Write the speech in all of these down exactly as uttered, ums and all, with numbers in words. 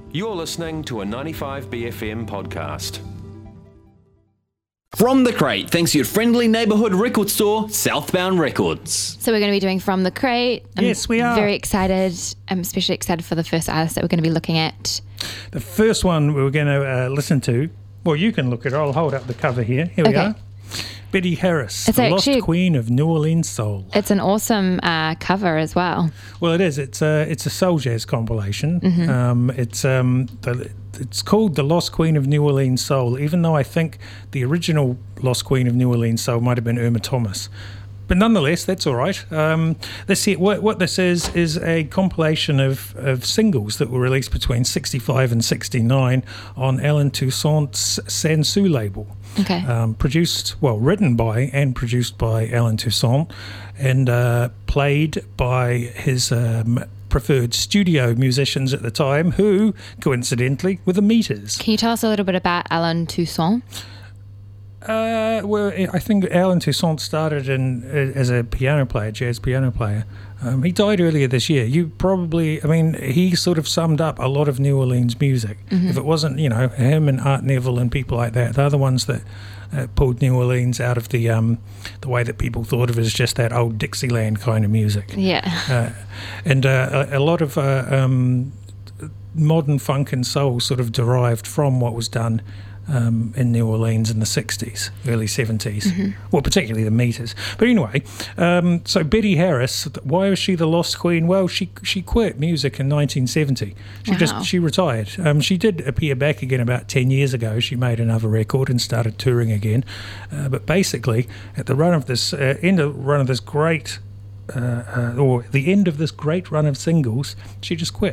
You're listening to a ninety-five B F M podcast. From the Crate, thanks to your friendly neighbourhood record store, Southbound Records. So we're going to be doing From the Crate. I'm yes, we are. Very excited. I'm especially excited for the first artist that we're going to be looking at. The first one we we're going to uh, listen to, well, you can look at it. I'll hold up the cover here. Here we Okay. are. Betty Harris, It's the actually- Lost Queen of New Orleans Soul. It's an awesome uh, cover as well. Well, it is. It's a it's a soul jazz compilation. Mm-hmm. Um, it's um the, it's called the Lost Queen of New Orleans Soul. Even though I think the original Lost Queen of New Orleans Soul might have been Irma Thomas, but nonetheless, that's all right. Um, this here, what what this is is a compilation of, of singles that were released between sixty-five and sixty-nine on Alan Toussaint's Sansu label. Okay. Um, produced, well, written by and produced by Alan Toussaint, and uh, played by his um, preferred studio musicians at the time, who, coincidentally, were the Meters. Can you tell us a little bit about Alan Toussaint? Uh, well, I think Alan Toussaint started in as a piano player, jazz piano player. Um, he died earlier this year. You probably, I mean, he sort of summed up a lot of New Orleans music. Mm-hmm. If it wasn't, you know, him and Art Neville and people like that, they're the ones that uh, pulled New Orleans out of the um, the way that people thought of it as just that old Dixieland kind of music. Yeah. Uh, and uh, a, a lot of uh, um, modern funk and soul sort of derived from what was done Um, in New Orleans in the sixties, early seventies, Mm-hmm. well, particularly the Meters. But anyway, um, so Betty Harris, why was she the Lost Queen? Well, she she quit music in nineteen seventy. She Wow. just she retired. Um, she did appear back again about ten years ago. She made another record and started touring again. Uh, but basically, at the run of this uh, end of run of this great, uh, uh, or the end of this great run of singles, she just quit.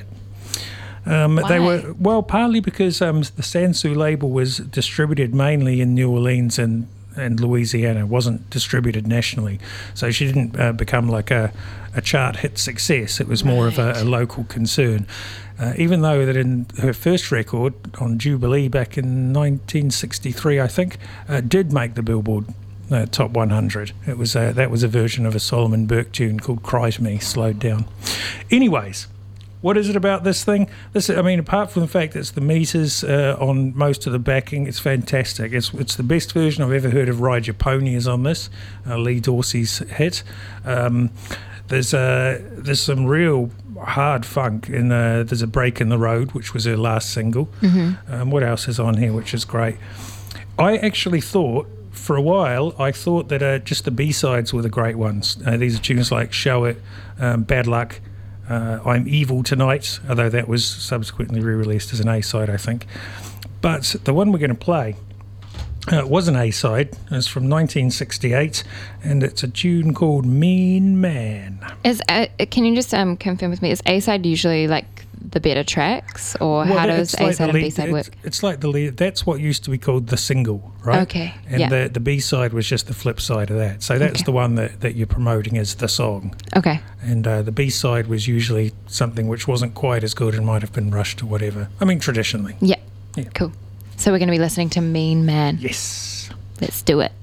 Um, they Why? were well, partly because um, the Sansu label was distributed mainly in New Orleans and, and Louisiana. It wasn't distributed nationally, so she didn't uh, become like a, a chart hit success. It was more of a, a local concern. Uh, even though that in her first record on Jubilee back in nineteen sixty-three, I think, uh, did make the Billboard Uh, top one hundred. It was a, that was a version of a Solomon Burke tune called "Cry to Me," slowed down. Anyways. What is it about this thing? This, I mean, apart from the fact that it's the Meters uh, on most of the backing, it's fantastic. It's it's the best version I've ever heard of. Ride Your Pony is on this, uh, Lee Dorsey's hit. Um, there's uh, there's some real hard funk in the, there's a Break in the Road, which was her last single. Mm-hmm. Um, what else is on here, which is great? I actually thought, for a while, I thought that uh, just the B-sides were the great ones. Uh, these are tunes like Show It, um, Bad Luck, Uh, I'm Evil Tonight, although that was subsequently re-released as an A-side, I think. But the one we're going to play uh, was an A-side. It's from nineteen sixty-eight, and it's a tune called Mean Man. Is uh, Can you just um, confirm with me, is A-side usually like the better tracks, or Well, how that- does it's like A-side the and lead- B-side work? It's, it's like the lead. That's what used to be called the single, right? Okay, And yeah. the, the B-side was just the flip side of that. So that's Okay. the one that, that you're promoting as the song. Okay. And uh, the B-side was usually something which wasn't quite as good and might have been rushed or whatever. I mean, traditionally. Yeah. Yeah. Cool. So we're going to be listening to Mean Man. Yes. Let's do it.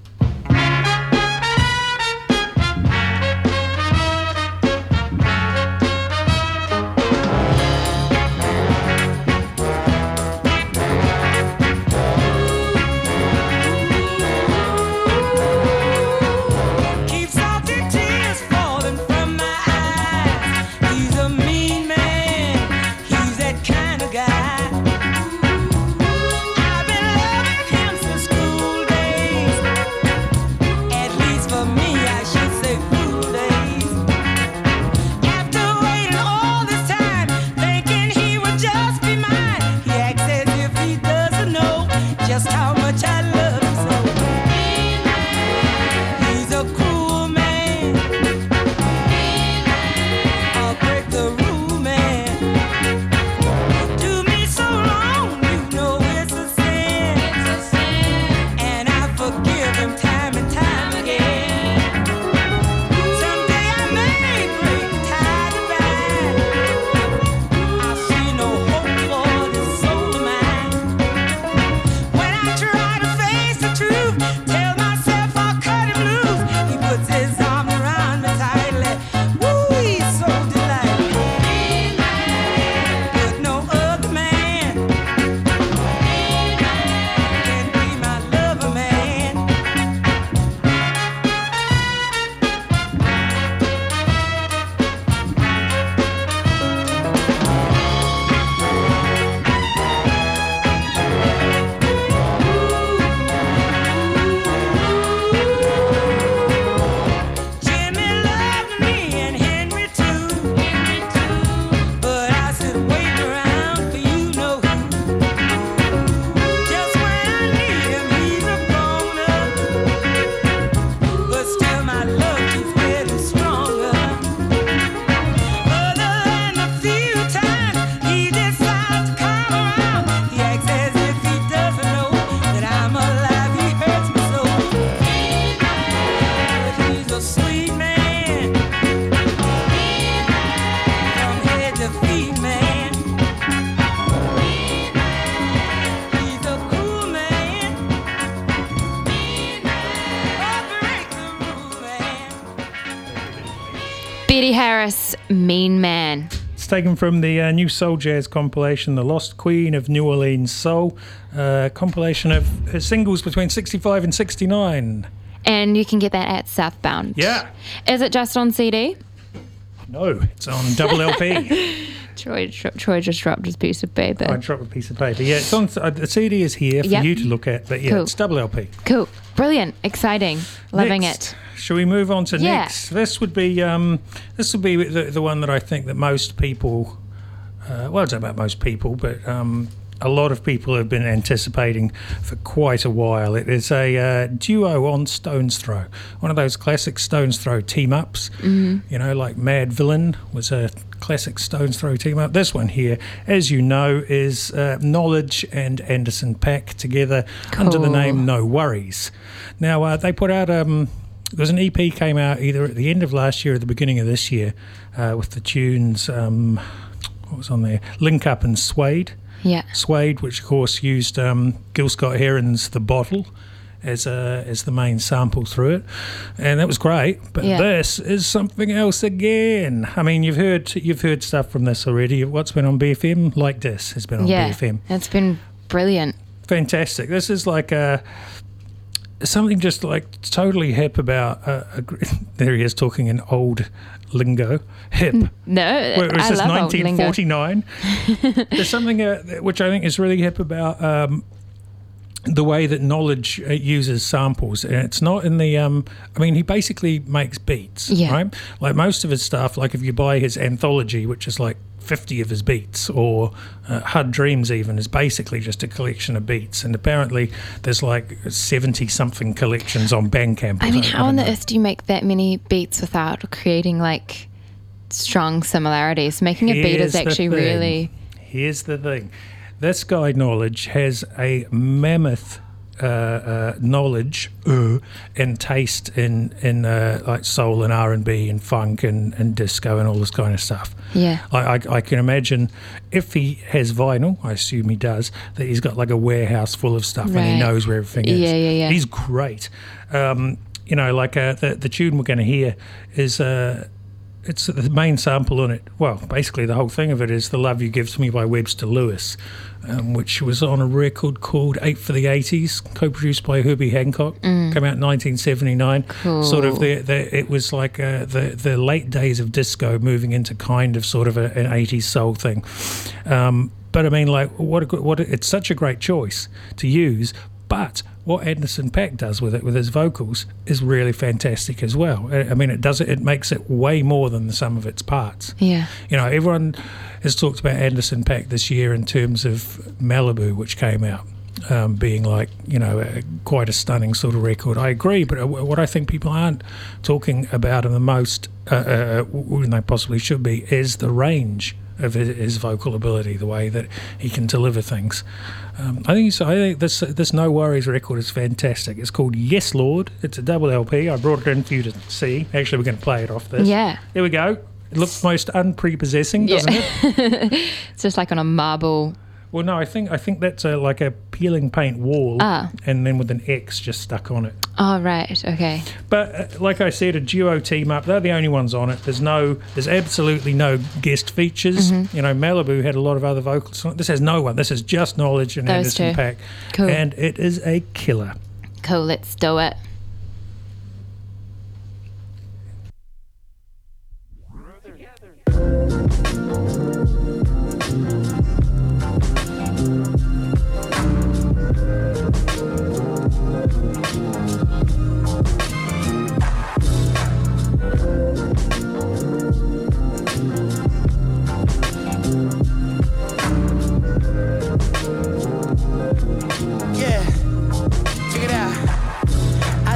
Keep salty tears falling from my eyes. He's a mean man. He's that kind of guy. I've been loving him since school days. sweet man. He's a cool man. Oh, break the rule, man. Betty Harris, Mean Man. It's taken from the uh, new soul jazz compilation, The Lost Queen of New Orleans Soul, uh, compilation of her singles between sixty-five and sixty-nine. And you can get that at Southbound. Yeah. Is it just on C D? No, it's on double L P. Troy, Troy just dropped his piece of paper. I dropped a piece of paper. Yeah, it's on. Uh, the C D is here for Yep. you to look at, but yeah, Cool. it's double L P. Cool. Brilliant. Exciting. Loving Next, it. Shall we move on to Yeah. next? This would be um, this would be the, the one that I think that most people, uh, well, I don't know about most people, but um, a lot of people have been anticipating for quite a while. It is a uh, duo on Stones Throw, one of those classic Stones Throw team ups. Mm-hmm. You know, like Mad Villain was a classic Stones Throw team up. This one here, as you know, is uh, Knowledge and Anderson .Paak together under the Cool. name No Worries. Now uh, they put out um. There was an E P came out either at the end of last year or the beginning of this year uh, with the tunes, um, what was on there? Link Up and Suede. Yeah. Suede, which of course used um, Gil Scott-Heron's The Bottle as a, as the main sample through it. And that was great. But Yeah. this is something else again. I mean, you've heard you've heard stuff from this already. What's been on B F M? Like This has been on Yeah. B F M. It's been brilliant. Fantastic. This is like a... something just like totally hip about uh, a, gr- there he is talking in old lingo, hip. No, Where it was I just love old lingo. nineteen forty-nine. There's something uh, which I think is really hip about um, the way that Knowledge uh, uses samples, and it's not in the. Um, I mean, he basically makes beats, Yeah. right? Like most of his stuff. Like if you buy his anthology, which is like fifty of his beats, or uh, H U D Dreams even, is basically just a collection of beats. And apparently there's like seventy something collections on Bandcamp. I mean, don't- how on don't the know. earth do you make that many beats without creating like strong similarities? Making a beat Here's is the actually thing. really. Here's the thing. This guy Knowledge has a mammoth uh, uh, knowledge uh, and taste in in uh, like soul and R and B and funk and, and disco and all this kind of stuff. Yeah. I, I, I can imagine if he has vinyl, I assume he does, that he's got like a warehouse full of stuff and he Right. knows where everything is. Yeah, yeah, yeah. He's great. Um, you know, like uh, the the tune we're going to hear is. Uh, It's the main sample on it. Well, basically the whole thing of it is "The Love You Give to Me" by Webster Lewis, um, which was on a record called Eight for the eighties, co-produced by Herbie Hancock. Came out in nineteen seventy-nine. Cool. Sort of the, the it was like uh, the the late days of disco, moving into kind of sort of a, an eighties soul thing. Um, but I mean, like, what a good, what a, it's such a great choice to use, but. What Anderson .Paak does with it, with his vocals, is really fantastic as well. I I mean, it does it. It makes it way more than the sum of its parts. Yeah. You know, everyone has talked about Anderson .Paak this year in terms of Malibu, which came out, um, being like, you know, a, quite a stunning sort of record. I agree, but uh, what I think people aren't talking about in the most, uh, uh, when they possibly should be, is the range of his, his vocal ability, the way that he can deliver things. Um, I think so. I think this this No Worries record is fantastic. It's called Yes Lord. It's a double L P. I brought it in for you to see. Actually, we're going to play it off this. Yeah. There we go. It looks most unprepossessing, doesn't Yeah. it? It's just like on a marble. Well, no, I think I think that's a, like a peeling paint wall, Ah. and then with an X just stuck on it. Oh, right. Okay. But uh, like I said, a duo team up. They're the only ones on it. There's no, there's absolutely no guest features. Mm-hmm. You know, Malibu had a lot of other vocals on it. This has no one. This is just Knowledge and Those Anderson two. .Paak, Cool. and it is a killer. Cool. Let's do it. Yeah, check it out.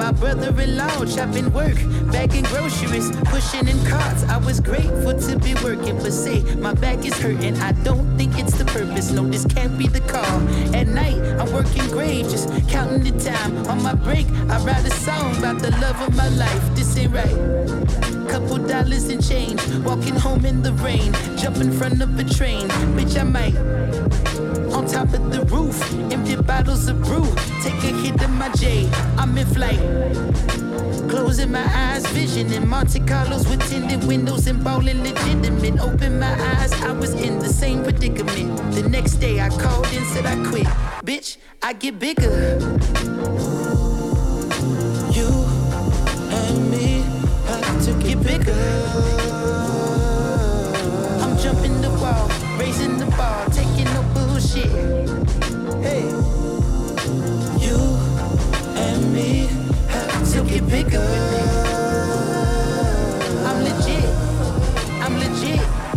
My brother-in-law chopping work, bagging groceries, pushing in carts. I was grateful to be working, but say my back is hurting. I don't think it's the purpose. No, this can't be the call. At night, I'm working grave, just counting the time. On my break, I write a song about the love of my life. This ain't right. Couple dollars and change, walking home in the rain, jump in front of a train. Bitch, I might. On top of the roof, empty bottles of brew. Take a hit of my J, I'm in flight. Closing my eyes, vision in Monte Carlos with tinted windows and ballin' legitimate. Open my eyes, I was in the same predicament. The next day I called and said I quit. Bitch, I get bigger. You and me have to get bigger. I'm jumping the wall, raising the bar, taking no bullshit. Hey, you and me have to get bigger. I'm legit, I'm legit.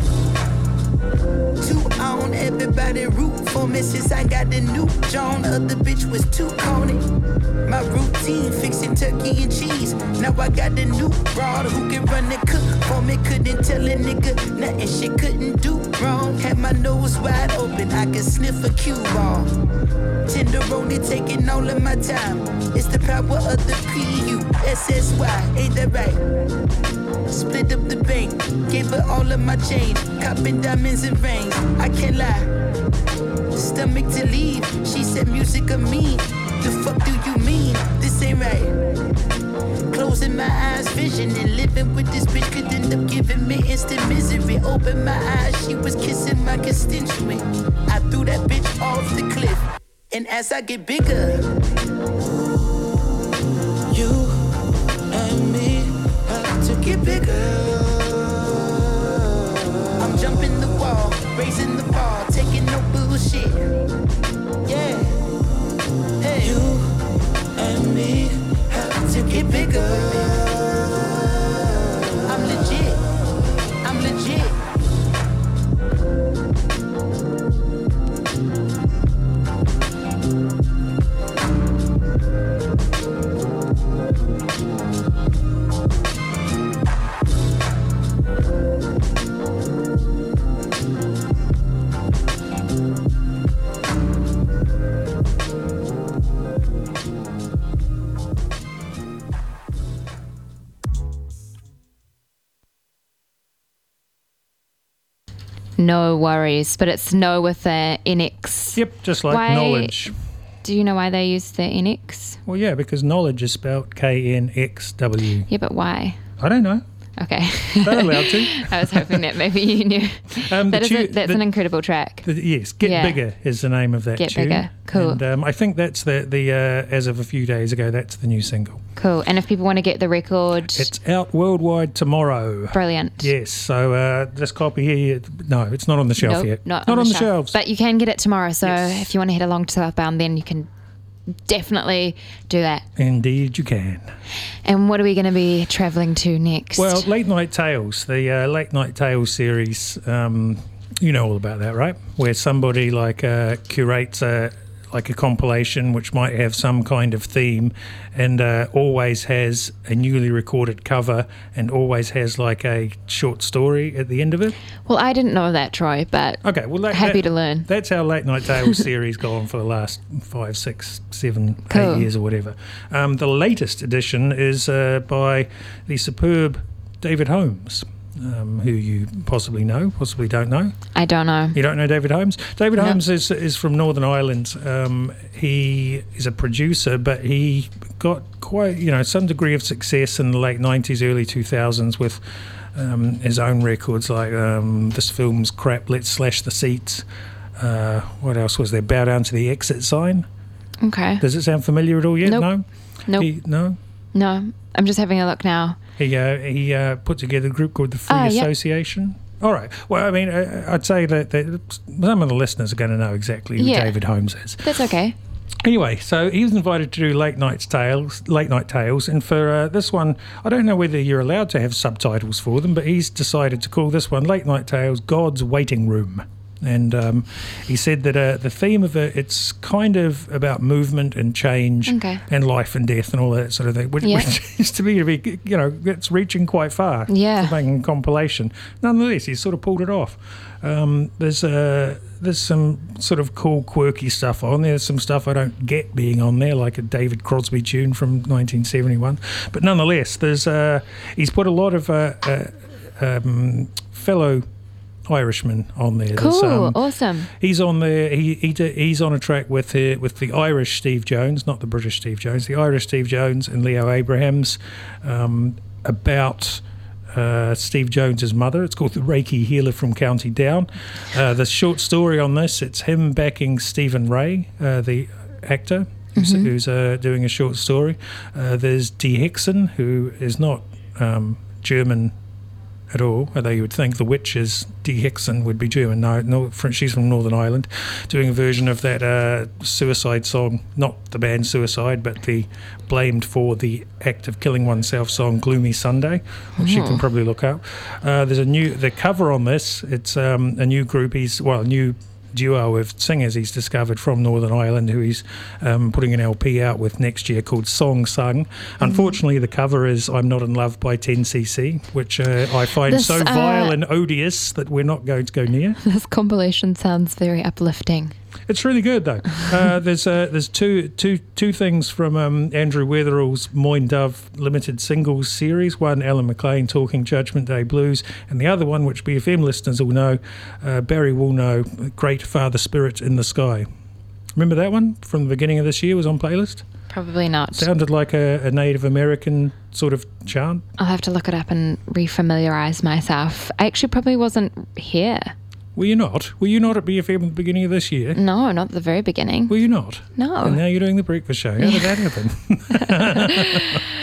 Two on, everybody root for me since I got the new John. Other bitch was too corny. My routine, fixing turkey and cheese. Now I got a new broad who can run the cook for me. Couldn't tell a nigga nothing she couldn't do wrong. Had my nose wide open, I could sniff a cue ball. Tenderoni taking all of my time. It's the power of the P U S S Y, ain't that right? Split up the bank, gave her all of my change. Copping diamonds and rings, I can't lie. Stomach to leave, she said music of me. The fuck do you mean? This ain't right. Closing my eyes, vision and living with this bitch could end up giving me instant misery. Open my eyes, she was kissing my constituent. I threw that bitch off the cliff. And as I get bigger, you and me have to get bigger. I'm jumping the wall, raising the bar, taking no bullshit. Yeah. Hey, you and me have to get bigger. I'm legit, I'm legit. No worries, but it's no with the N X. Yep, just like Why- knowledge. Do you know why they use the N X? Well, yeah, because knowledge is spelled K N X W. Yeah, but why? I don't know. Okay. They're allowed to. I was hoping that maybe you knew. Um, that the is a, tu- that's the- an incredible track. The, yes, Get Yeah. Bigger is the name of that Get tune. Bigger. Cool. And um, I think that's the, the uh, as of a few days ago, that's the new single. Cool. And if people want to get the record, It's out worldwide tomorrow. brilliant. Yes, so uh, this copy here, no, it's not on the shelf Nope, yet. not, on, on, the, shelf. shelves. But you can get it tomorrow. So Yes. if you want to head along to Southbound, then you can definitely do that. Indeed, you can. And what are we going to be travelling to next? Well, Late Night Tales, the uh, Late Night Tales series, um, you know all about that, right? Where somebody like uh, curates a like a compilation which might have some kind of theme, and uh, always has a newly recorded cover, and always has like a short story at the end of it. well, I didn't know that, Troy, but Okay, well, that, happy that- to learn. That's how Late Night Tales series gone for the last five, six, seven, Cool. eight years or whatever. Um, the latest edition is uh, by the superb David Holmes, um, who you possibly know, possibly don't know. I don't know. You don't know David Holmes? David No. Holmes is is from Northern Ireland. Um, he is a producer, but he got quite, you know, some degree of success in the late nineties, early two thousands with um, his own records like um, This Film's Crap, Let's Slash the Seats. Uh, what else was there? Bow Down to the Exit Sign. Okay. Does it sound familiar at all yet? Nope. No? Nope. He, no? No. I'm just having a look now. He uh, he uh, put together a group called the Free Ah, yep. Association. All right. Well, I mean, uh, I'd say that, that some of the listeners are going to know exactly who Yeah. David Holmes is. That's okay. Anyway, so he was invited to do Late Night Tales, Late Night Tales, and for uh, this one, I don't know whether you're allowed to have subtitles for them, but he's decided to call this one Late Night Tales: God's Waiting Room. And um, he said that uh, the theme of it, it's kind of about movement and change Okay. and life and death and all that sort of thing, which, Yeah. which is to me to be, you know, it's reaching quite far. Yeah. For making a compilation. Nonetheless, he's sort of pulled it off. Um, there's uh, there's some sort of cool, quirky stuff on there. There's some stuff I don't get being on there, like a David Crosby tune from nineteen seventy-one. But nonetheless, there's uh, he's put a lot of uh, uh, um, fellow Irishmen on there. There's, Cool. um, Awesome. He's on there. He, he d- he's on a track with uh, with the Irish Steve Jones, not the British Steve Jones. The Irish Steve Jones and Leo Abrahams um, about uh, Steve Jones's mother. It's called The Reiki Healer from County Down. Uh, the short story on this, it's him backing Stephen Ray, uh, the actor, who's, who's uh, doing a short story. Uh, there's Dee Hexon, who is not um, German at all, although you would think the witch is Dee Hexon would be German. No, no, fr- she's from Northern Ireland, doing a version of that uh, Suicide song, not the band Suicide, but the blamed for the act of killing oneself song Gloomy Sunday, which you can probably look up. Uh, there's a new, the cover on this, it's um, a new group, he's, well, a new duo of singers he's discovered from Northern Ireland who he's um, putting an L P out with next year called Song Sung. Unfortunately, the cover is I'm Not in Love by ten C C, which uh, I find This, so uh, vile and odious that we're not going to go near. This compilation sounds very uplifting. It's really good though. Uh, there's uh, there's two two two things from um, Andrew Weatherall's Moyn Dove limited singles series. One, Alan McLean talking Judgment Day Blues, and the other one, which B F M listeners will know, uh, Barry will know, Great Father Spirit in the Sky. Remember that one from the beginning of this year? Was on playlist. Probably not. Sounded like a, a Native American sort of chant. I'll have to look it up and refamiliarize myself. I actually probably wasn't here. Were you not? Were you not at B F M at the beginning of this year? No, not at the very beginning. Were you not? No. And now you're doing the breakfast show. How did that happen?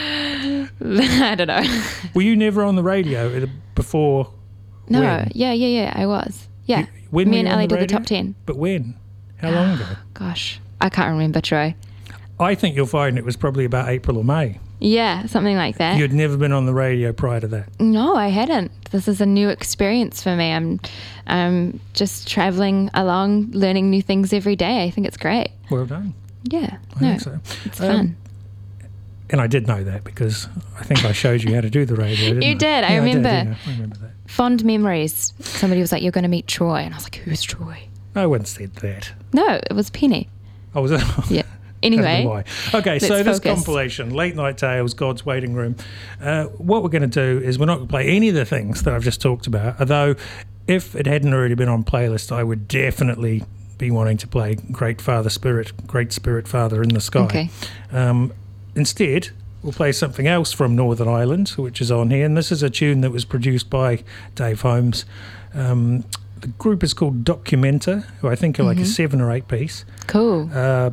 I don't know. Were you never on the radio before? No, when? yeah, yeah, yeah, I was. Yeah. You- when Me were and you on Ali the did the radio? top ten. But when? How long ago? Gosh, I can't remember, Troy. I think you'll find it was probably about April or May. Yeah, something like that. You'd never been on the radio prior to that. No, I hadn't. This is a new experience for me. I'm, I'm just traveling along, learning new things every day. I think it's great. Well done. Yeah, I no, think so. it's Um, fun. And I did know that because I think I showed you how to do the radio, didn't You I? did, I Yeah, remember. did, yeah, I remember that. Fond memories. Somebody was like, "You're going to meet Troy," and I was like, "Who's Troy?" No one said that. No, it was Penny. I was. Yeah. I don't Anyway, know why. Okay, so let's this focus. compilation, Late Night Tales, God's Waiting Room, uh, what we're going to do is we're not going to play any of the things that I've just talked about, although if it hadn't already been on playlist, I would definitely be wanting to play Great Father Spirit, Great Spirit Father in the Sky. Okay. Um, instead, we'll play something else from Northern Ireland, which is on here, and this is a tune that was produced by Dave Holmes. Um, the group is called Documenta, who I think are like a seven or eight piece. cool. Uh,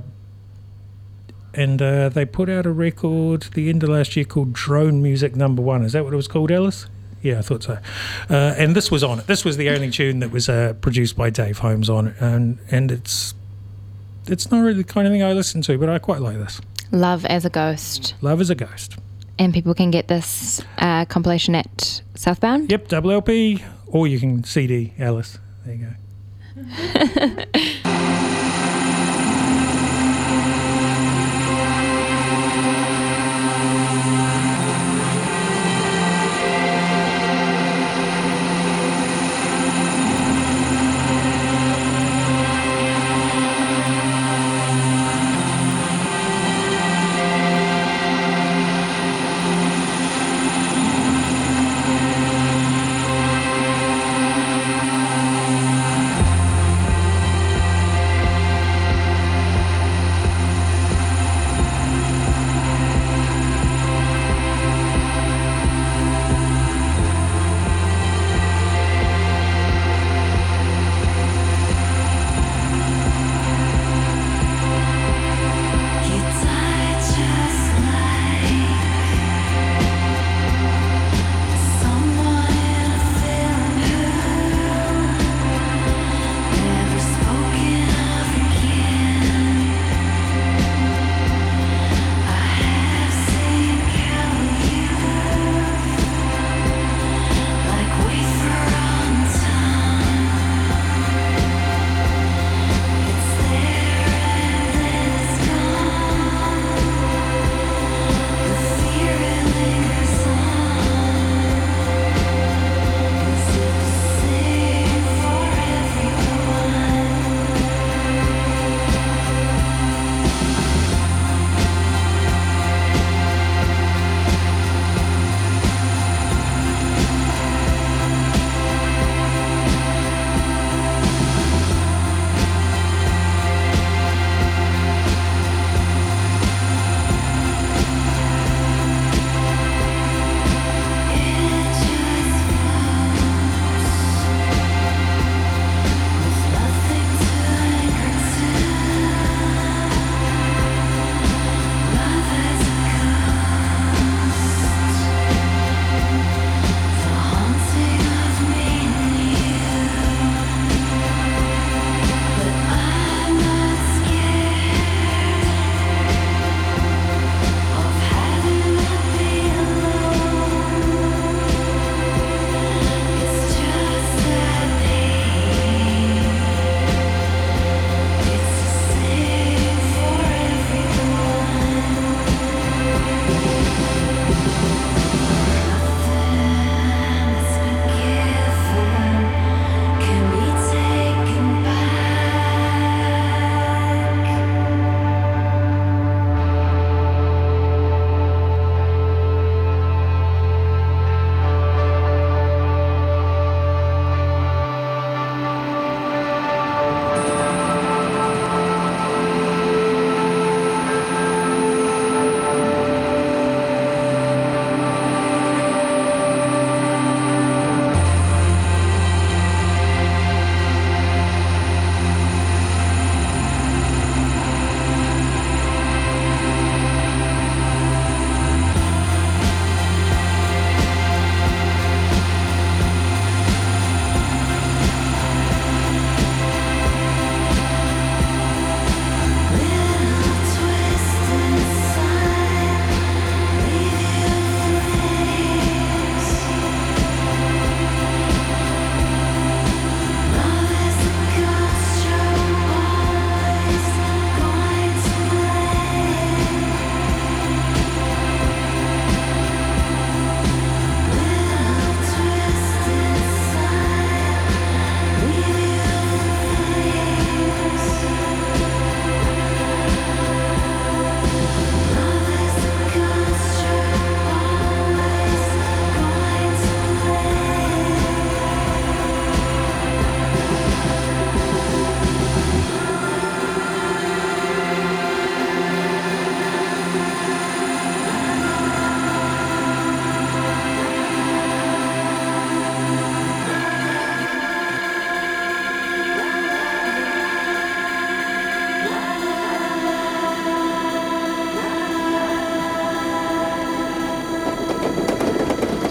and uh, they put out a record the end of last year called Drone Music Number One. Is that what it was called, Alice? Yeah, I thought so. Uh, and this was on it. This was the only tune that was uh, produced by Dave Holmes on it, and and it's it's not really the kind of thing I listen to, but I quite like this. Love as a Ghost. Love is a Ghost. And people can get this uh, compilation at Southbound? Yep, double L P, or you can C D, Alice. There you go.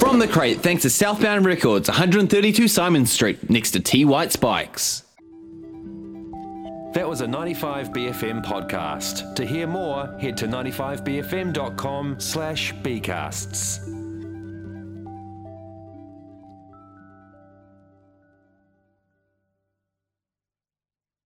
From the crate, thanks to Southbound Records, one thirty-two Simon Street, next to T White Spikes. That was a ninety-five B F M podcast. To hear more, head to ninety-five b f m dot com slash bcasts.